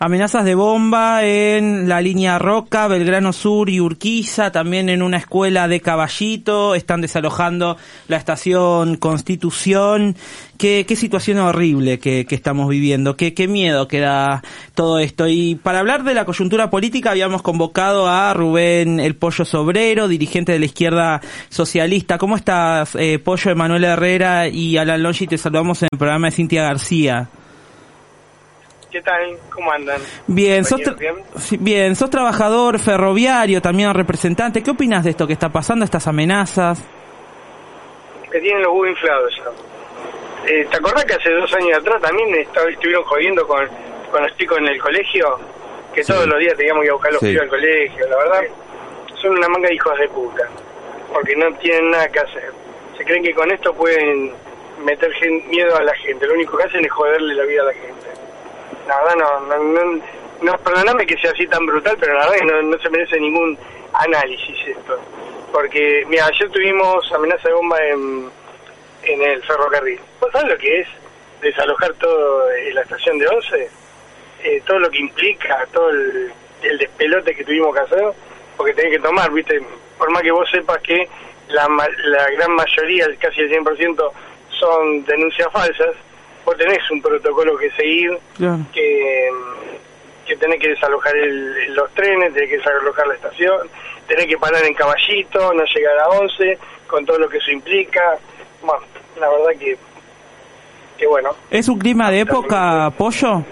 Amenazas de bomba en la línea Roca, Belgrano Sur y Urquiza, también en una escuela de Caballito, están desalojando la estación Constitución. Qué situación horrible que estamos viviendo, qué miedo que da todo esto. Y para hablar de la coyuntura política habíamos convocado a Rubén El Pollo Sobrero, dirigente de la izquierda socialista. ¿Cómo estás, Pollo? Emanuel Herrera y Alan Longi, te saludamos en el programa de Cintia García. ¿Qué tal? ¿Cómo andan? Bien, bien, sos trabajador ferroviario, también representante. ¿Qué opinas de esto que está pasando, estas amenazas? Que tienen los huevos inflados ya. ¿Te acordás que hace 2 años atrás también estuvieron jodiendo con los chicos en el colegio? Que todos los días teníamos que ir a buscar los pibes al colegio. La verdad, son una manga de hijos de puta. Porque no tienen nada que hacer. Se creen que con esto pueden meter miedo a la gente. Lo único que hacen es joderle la vida a la gente. La verdad no, perdóname que sea así tan brutal, pero la verdad que no se merece ningún análisis esto. Porque, mira, ayer tuvimos amenaza de bomba en el ferrocarril. ¿Vos sabés lo que es desalojar todo la estación de Once? Todo lo que implica, todo el despelote que tuvimos que hacer, porque tenés que tomar, viste, por más que vos sepas que la gran mayoría, casi el 100%, son denuncias falsas. Vos tenés un protocolo que seguir, claro. que tenés que desalojar los trenes, tenés que desalojar la estación, tenés que parar en Caballito, no llegar a 11, con todo lo que eso implica. Bueno, la verdad que bueno. ¿Es un clima de época, Pollo?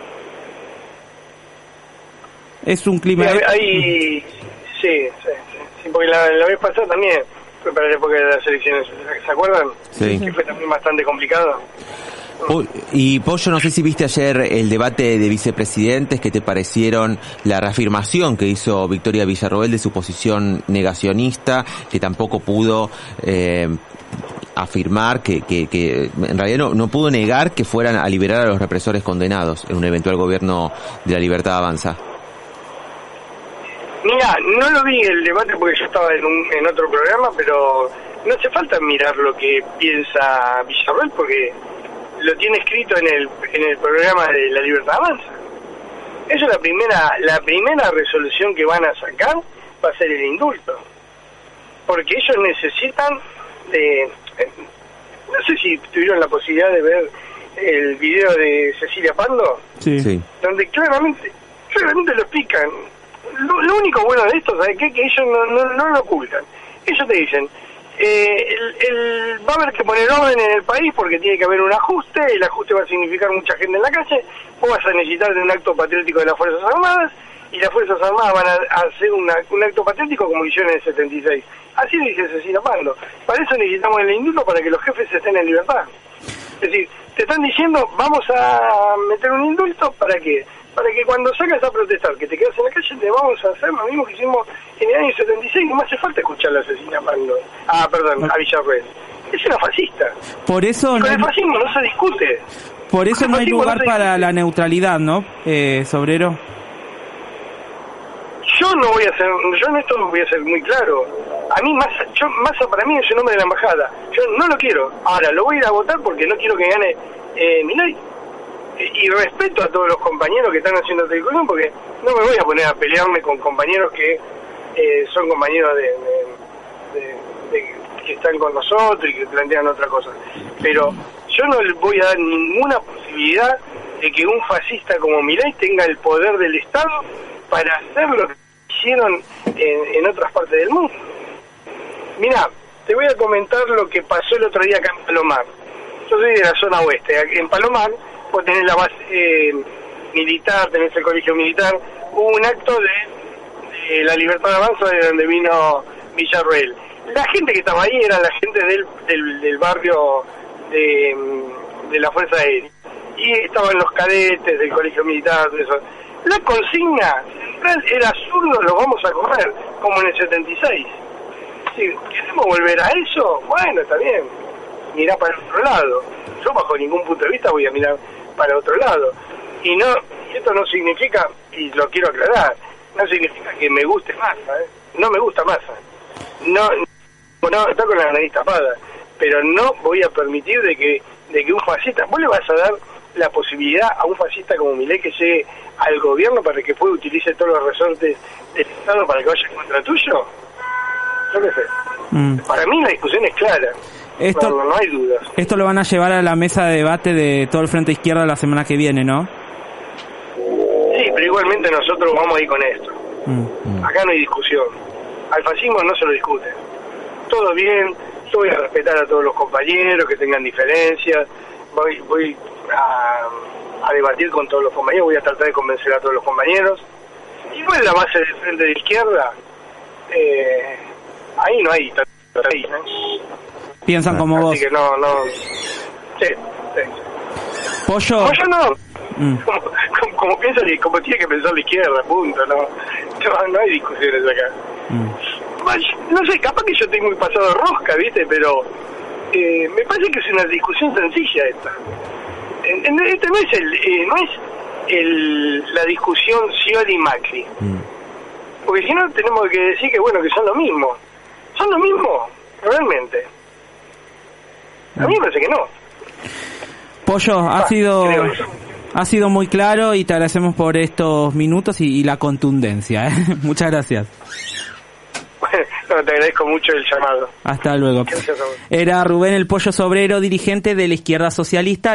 ¿Es un clima de época? Sí, porque la vez pasada también fue para la época de las elecciones, ¿se acuerdan? Sí. Que fue también bastante complicado. Y Pollo, no sé si viste ayer el debate de vicepresidentes, ¿qué te parecieron la reafirmación que hizo Victoria Villarroel de su posición negacionista, que tampoco pudo afirmar que en realidad no pudo negar que fueran a liberar a los represores condenados en un eventual gobierno de la Libertad Avanza? Mira, no lo vi el debate porque yo estaba en otro programa, pero no hace falta mirar lo que piensa Villarroel porque lo tiene escrito en el programa de la Libertad Avanza. Eso es la primera resolución que van a sacar, va a ser el indulto. Porque ellos necesitan no sé si tuvieron la posibilidad de ver el video de Cecilia Pando, sí. Donde claramente lo explican. Lo único bueno de esto, ¿sabes qué? Que ellos no lo ocultan. Ellos te dicen, va a haber que poner orden en el país porque tiene que haber un ajuste, el ajuste va a significar mucha gente en la calle, vos vas a necesitar de un acto patriótico de las Fuerzas Armadas, y las Fuerzas Armadas van a hacer un acto patriótico como hicieron en el 76. Así dice Cecilia Pando. Para eso necesitamos el indulto para que los jefes estén en libertad. Es decir, te están diciendo, vamos a meter un indulto, ¿para qué? Para que cuando salgas a protestar, que te quedas en la calle, te vamos a hacer lo mismo que hicimos en el año 76, no me hace falta escuchar a Cecilia Pando. A Villarroel. Es una fascista. Por eso con el fascismo no se discute. Por eso no hay lugar para la neutralidad, ¿no, Sobrero? Yo en esto voy a ser muy claro. A mí Massa para mí es el nombre de la embajada. Yo no lo quiero. Ahora, lo voy a ir a votar porque no quiero que gane Milei. Y respeto a todos los compañeros que están haciendo televisión porque no me voy a poner a pelearme con compañeros que son compañeros que están con nosotros y que plantean otra cosa. Pero yo no le voy a dar ninguna posibilidad de que un fascista como Milei tenga el poder del Estado para hacer lo que hicieron en otras partes del mundo. Mirá, te voy a comentar lo que pasó el otro día acá en Palomar. Yo soy de la zona oeste. En Palomar vos tenés la base militar, tenés el colegio militar. Hubo un acto de la Libertad Avanza de donde vino Villarroel. La gente que estaba ahí era la gente del barrio de la Fuerza Aérea. Y estaban los cadetes del colegio militar, todo eso. La consigna central era zurdo, lo vamos a correr, como en el 76. Si queremos volver a eso, bueno, está bien. Mirá para el otro lado. Yo bajo ningún punto de vista voy a mirar para otro lado. Y esto no significa, y lo quiero aclarar, no significa que me guste Massa, no me gusta Massa. No, está con la nariz tapada, pero no voy a permitir de que un fascista, vos le vas a dar la posibilidad a un fascista como Milei que llegue al gobierno para que pueda utilice todos los resortes del Estado para que vaya en contra tuyo? Yo qué sé. Para mí la discusión es clara. No hay dudas. Esto lo van a llevar a la mesa de debate de todo el Frente Izquierda la semana que viene, ¿no? Sí, pero igualmente nosotros vamos a ir con esto. Acá no hay discusión. Al fascismo no se lo discute. Todo bien, yo voy a respetar a todos los compañeros que tengan diferencias, voy a debatir con todos los compañeros, voy a tratar de convencer a todos los compañeros. Y pues la base del Frente de Izquierda, ahí no hay ahí, ¿no? Piensan como así vos. Así que no. Sí. Pollo no. Como piensa, como tiene que pensar la izquierda, punto, no hay discusiones acá. No sé, capaz que yo estoy muy pasado de rosca, ¿viste? Pero me parece que es una discusión sencilla esta. Este no es la discusión Scioli y Macri. Porque si no tenemos que decir que bueno, que son lo mismo. ¿Son lo mismo? Realmente. A mí me parece que no. Pollo, ha sido muy claro y te agradecemos por estos minutos y la contundencia, ¿eh? Muchas gracias. Bueno, te agradezco mucho el llamado. Hasta luego. Gracias a vos. Era Rubén el Pollo Sobrero, dirigente de la Izquierda Socialista.